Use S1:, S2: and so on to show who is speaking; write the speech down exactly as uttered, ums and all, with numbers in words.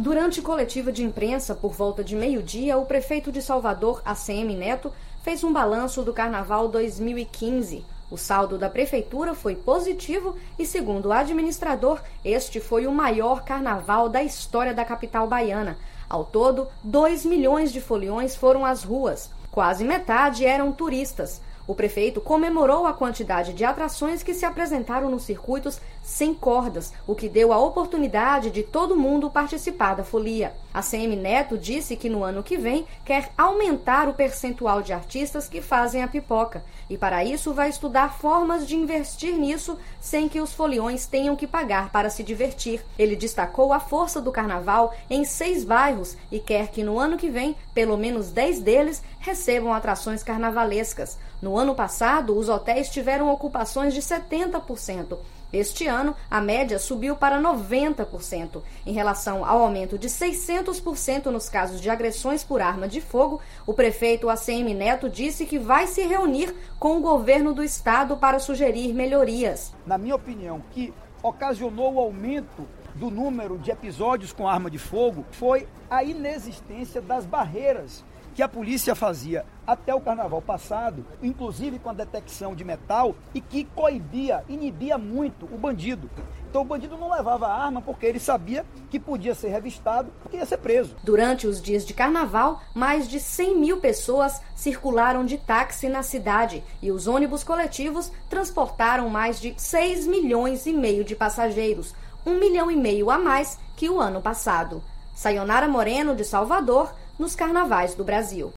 S1: Durante coletiva de imprensa, por volta de meio-dia, o prefeito de Salvador, A C M Neto, fez um balanço do Carnaval dois mil e quinze. O saldo da prefeitura foi positivo e, segundo o administrador, este foi o maior carnaval da história da capital baiana. Ao todo, dois milhões de foliões foram às ruas. Quase metade eram turistas. O prefeito comemorou a quantidade de atrações que se apresentaram nos circuitos sem cordas, o que deu a oportunidade de todo mundo participar da folia. A C M Neto disse que no ano que vem quer aumentar o percentual de artistas que fazem a pipoca e para isso vai estudar formas de investir nisso sem que os foliões tenham que pagar para se divertir. Ele destacou a força do carnaval em seis bairros e quer que no ano que vem, pelo menos dez deles recebam atrações carnavalescas. No ano passado, os hotéis tiveram ocupações de setenta por cento. Este ano, a média subiu para noventa por cento. Em relação ao aumento de seiscentos por cento nos casos de agressões por arma de fogo, o prefeito A C M Neto disse que vai se reunir com o governo do estado para sugerir melhorias.
S2: Na minha opinião, que ocasionou o aumento do número de episódios com arma de fogo foi a inexistência das barreiras que a polícia fazia até o carnaval passado, inclusive com a detecção de metal, e que coibia, inibia muito o bandido. Então o bandido não levava a arma porque ele sabia que podia ser revistado, porque ia ser preso.
S1: Durante os dias de carnaval, mais de cem mil pessoas circularam de táxi na cidade e os ônibus coletivos transportaram mais de seis milhões e meio de passageiros, um milhão e meio a mais que o ano passado. Sayonara Moreno, de Salvador, nos Carnavais do Brasil.